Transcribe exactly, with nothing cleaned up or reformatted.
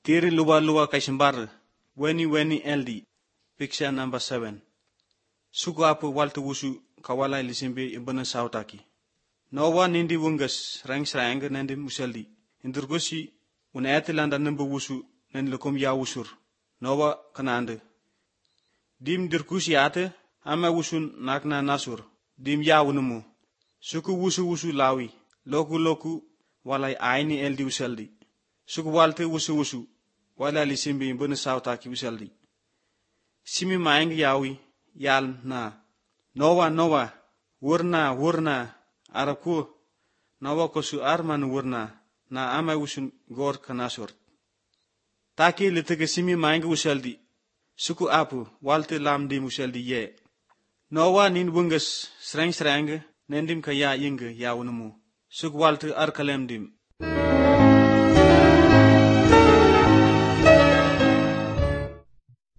Tiri luwa-luwa kay sembar, weni-weni eldi, picture number seven. Suku apu waltu wusu kawalay lisimbe ibana sautaki. Nawa nindi wungas rang srang nandi museldi. Indurgosi una etilanda number wusu nandi lukum ya wusur. Nawa kanande. Dim dirkusi ate ama wusun nakna nasur. Dim ya wunumu. Suku wusu wusu lawi. Loku loku walay aini eldi useldi. Suku walte wusu wusu. Wala lisimbi ibana sautaki useldi. Simi maeng yawi yal na. Nowa nowa. Wurna wurna. Araku. Nawa kosu arman wurna. Na ama wusun gor kanasur. Taki litege simi maeng useldi. Suku apu walte lamdi useldi ye. Nawa nin wungas sreng sreng nendim kaya yinge ya unumu. Suku walte arkalemdim.